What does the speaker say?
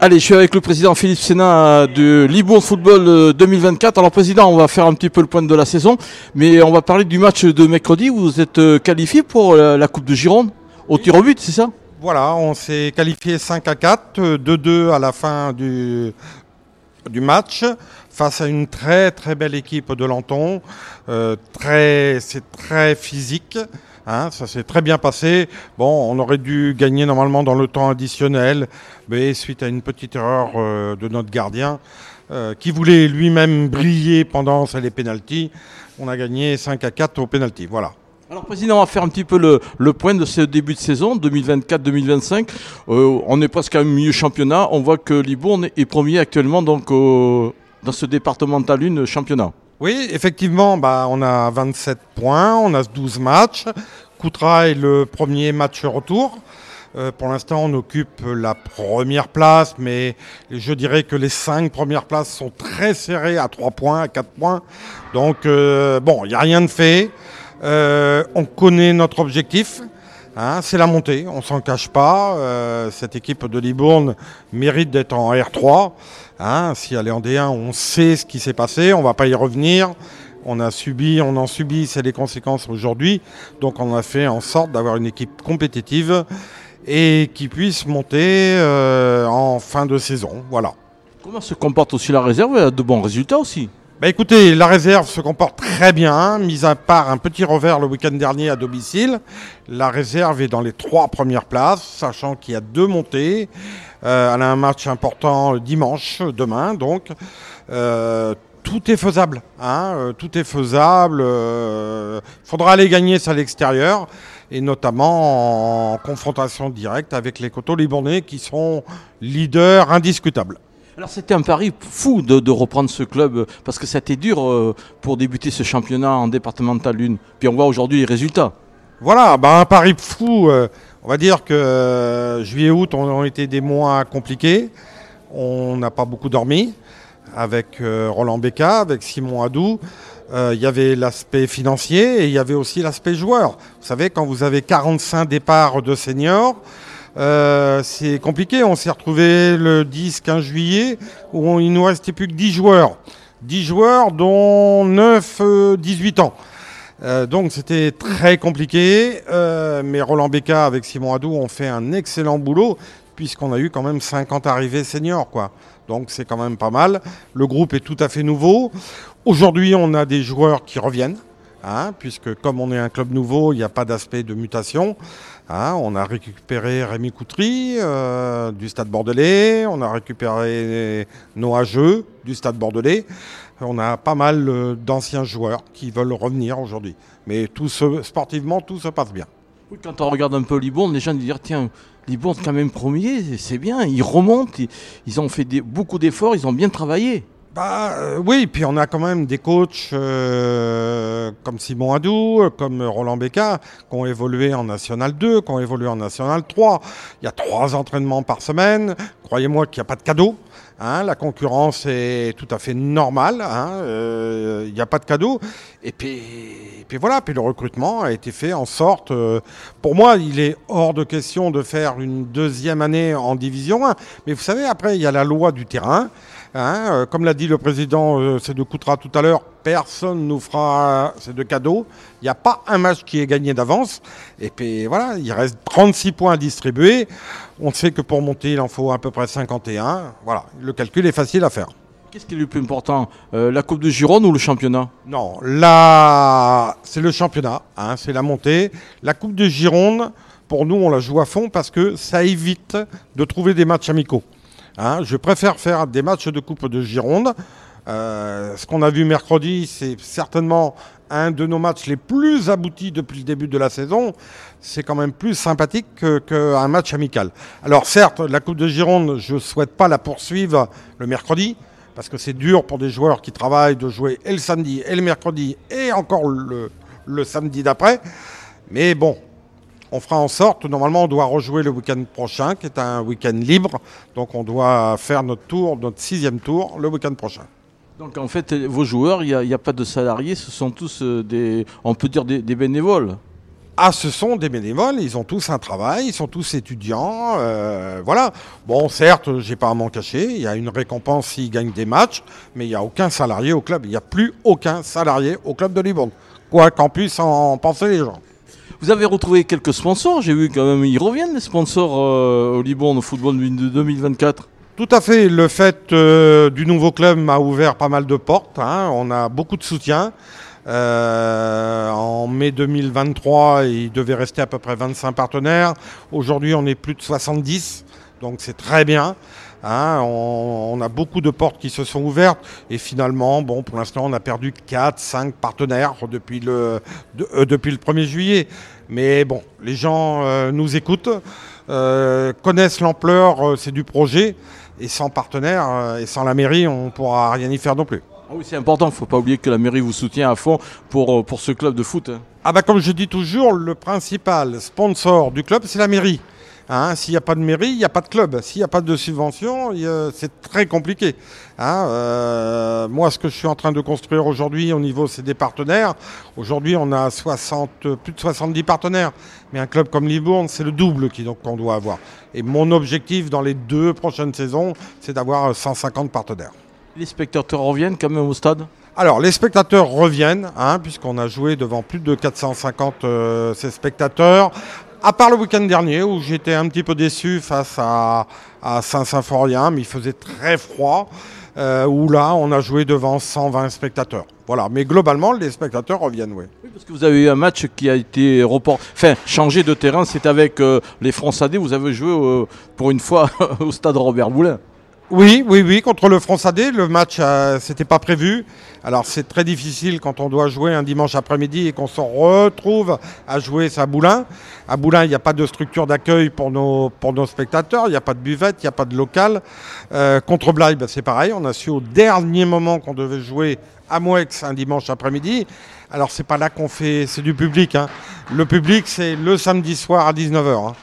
Allez, je suis avec le président Philippe Sénat de Libourne Football 2024. Alors président, on va faire un petit peu le point de la saison, mais on va parler du match de mercredi. Vous êtes qualifié pour la Coupe de Gironde au tir au but, c'est ça? Voilà, on s'est qualifié 5-4, 2-2 à la fin du match, face à une très très belle équipe de Lenton. C'est très physique. Hein, ça s'est très bien passé. Bon, on aurait dû gagner normalement dans le temps additionnel, mais suite à une petite erreur de notre gardien, qui voulait lui-même briller pendant les pénaltys, on a gagné 5-4 au pénalty. Voilà. Alors président, on va faire un petit peu le point de ce début de saison 2024-2025. On est presque à un milieu championnat. On voit que Libourne est premier actuellement donc, dans ce départemental 1 championnat. Oui, effectivement, on a 27 points, on a 12 matchs. Coutras est le premier match retour. Pour l'instant, on occupe la première place, mais je dirais que les 5 premières places sont très serrées à 3 points, à 4 points. Donc, bon, il n'y a rien de fait. On connaît notre objectif. Hein, c'est la montée, on ne s'en cache pas. Cette équipe de Libourne mérite d'être en R3. Hein, si elle est en D1, on sait ce qui s'est passé, on ne va pas y revenir. On en subit, c'est les conséquences aujourd'hui. Donc on a fait en sorte d'avoir une équipe compétitive et qui puisse monter en fin de saison. Voilà. Comment se comporte aussi la réserve? Elle a de bons résultats aussi. Écoutez, la réserve se comporte très bien, mis à part un petit revers le week-end dernier à domicile. La réserve est dans les 3 premières places, sachant qu'il y a 2 montées. Elle a un match important dimanche, demain donc. Tout est faisable. Hein, tout est faisable. Faudra aller gagner ça à l'extérieur, et notamment en confrontation directe avec les Coteaux Libournais qui sont leaders indiscutables. Alors c'était un pari fou de reprendre ce club, parce que c'était dur pour débuter ce championnat en départemental 1. Puis on voit aujourd'hui les résultats. Voilà, un pari fou. On va dire que juillet-août ont été des mois compliqués. On n'a pas beaucoup dormi avec Roland Becca, avec Simon Hadou. Il y avait l'aspect financier et il y avait aussi l'aspect joueur. Vous savez, quand vous avez 45 départs de seniors, c'est compliqué. On s'est retrouvé le 10-15 juillet où il ne nous restait plus que 10 joueurs. 10 joueurs dont 9 18 ans. Donc c'était très compliqué. Mais Roland Becca avec Simon Hadou ont fait un excellent boulot puisqu'on a eu quand même 50 arrivées seniors, quoi. Donc c'est quand même pas mal. Le groupe est tout à fait nouveau. Aujourd'hui, on a des joueurs qui reviennent. Hein, puisque comme on est un club nouveau, il n'y a pas d'aspect de mutation. Hein, on a récupéré Rémi Coutry du Stade Bordelais, on a récupéré Noah Jeu du Stade Bordelais. On a pas mal d'anciens joueurs qui veulent revenir aujourd'hui. Mais sportivement, tout se passe bien. Oui, quand on regarde un peu Libourne, les gens disent tiens, Libourne quand même premier, c'est bien, ils remontent, ils ont fait beaucoup d'efforts, ils ont bien travaillé. Oui, puis on a quand même des coachs comme Simon Hadou, comme Roland Becca, qui ont évolué en National 2, qui ont évolué en National 3. Il y a 3 entraînements par semaine. Croyez-moi qu'il n'y a pas de cadeau. Hein, la concurrence est tout à fait normale. Hein, il n'y a pas de cadeau. Et puis voilà. Puis le recrutement a été fait en sorte. Pour moi, il est hors de question de faire une 2e année en Division 1. Mais vous savez, après, il y a la loi du terrain. Hein, comme l'a dit le président de Coutras tout à l'heure, personne ne nous fera de cadeaux. Il n'y a pas un match qui est gagné d'avance. Et puis voilà, il reste 36 points à distribuer. On sait que pour monter, il en faut à peu près 51. Voilà, le calcul est facile à faire. Qu'est-ce qui est le plus important, la Coupe de Gironde ou le championnat? Non, là, c'est le championnat, hein, c'est la montée. La Coupe de Gironde, pour nous, on la joue à fond parce que ça évite de trouver des matchs amicaux. Hein, je préfère faire des matchs de Coupe de Gironde. Ce qu'on a vu mercredi, c'est certainement un de nos matchs les plus aboutis depuis le début de la saison. C'est quand même plus sympathique qu'un match amical. Alors certes, la Coupe de Gironde, je ne souhaite pas la poursuivre le mercredi, parce que c'est dur pour des joueurs qui travaillent de jouer et le samedi, et le mercredi, et encore le samedi d'après. Mais bon, on fera en sorte, normalement on doit rejouer le week-end prochain, qui est un week-end libre. Donc on doit faire notre 6e tour, le week-end prochain. Donc en fait, vos joueurs, il n'y a pas de salariés, ce sont tous on peut dire des bénévoles. Ah, ce sont des bénévoles, ils ont tous un travail, ils sont tous étudiants, voilà. Bon, certes, j'ai pas à m'en cacher, il y a une récompense s'ils gagnent des matchs, mais il n'y a aucun salarié au club, il n'y a plus aucun salarié au club de Libourne, quoi qu'en puissent en penser les gens. Vous avez retrouvé quelques sponsors, j'ai vu quand même, ils reviennent les sponsors au Libourne au football de 2024. Tout à fait, le fait du nouveau club m'a ouvert pas mal de portes, hein. On a beaucoup de soutien. En mai 2023, il devait rester à peu près 25 partenaires. Aujourd'hui, on est plus de 70, donc c'est très bien. Hein, on a beaucoup de portes qui se sont ouvertes et finalement, bon, pour l'instant, on a perdu 4-5 partenaires depuis le 1er juillet. Mais bon, les gens nous écoutent, connaissent l'ampleur, c'est du projet. Et sans partenaires et sans la mairie, on ne pourra rien y faire non plus. Ah oui, c'est important, il ne faut pas oublier que la mairie vous soutient à fond pour ce club de foot. Ah bah comme je dis toujours, le principal sponsor du club, c'est la mairie. Hein, s'il n'y a pas de mairie, il n'y a pas de club. S'il n'y a pas de subvention, c'est très compliqué. Hein, moi, ce que je suis en train de construire aujourd'hui au niveau, c'est des partenaires. Aujourd'hui, on a plus de 70 partenaires. Mais un club comme Libourne, c'est le double qu'on doit avoir. Et mon objectif dans les 2 prochaines saisons, c'est d'avoir 150 partenaires. Les spectateurs reviennent quand même au stade? Alors, les spectateurs reviennent, hein, puisqu'on a joué devant plus de 450 ces spectateurs. À part le week-end dernier, où j'étais un petit peu déçu face à Saint-Symphorien, mais il faisait très froid, où là, on a joué devant 120 spectateurs. Voilà, mais globalement, les spectateurs reviennent, oui. Oui, parce que vous avez eu un match qui a été changé de terrain, c'est avec les Fronsadais, vous avez joué pour une fois au stade Robert Boulin. Oui, contre le Fronsadais, le match, c'était pas prévu. Alors c'est très difficile quand on doit jouer un dimanche après-midi et qu'on se retrouve à jouer à Boulin. À Boulin, il n'y a pas de structure d'accueil pour nos spectateurs, il n'y a pas de buvette, il n'y a pas de local. Contre Blaye, c'est pareil, on a su au dernier moment qu'on devait jouer à Mouex un dimanche après-midi. Alors c'est pas là qu'on fait, c'est du public. Hein. Le public, c'est le samedi soir à 19h. Hein.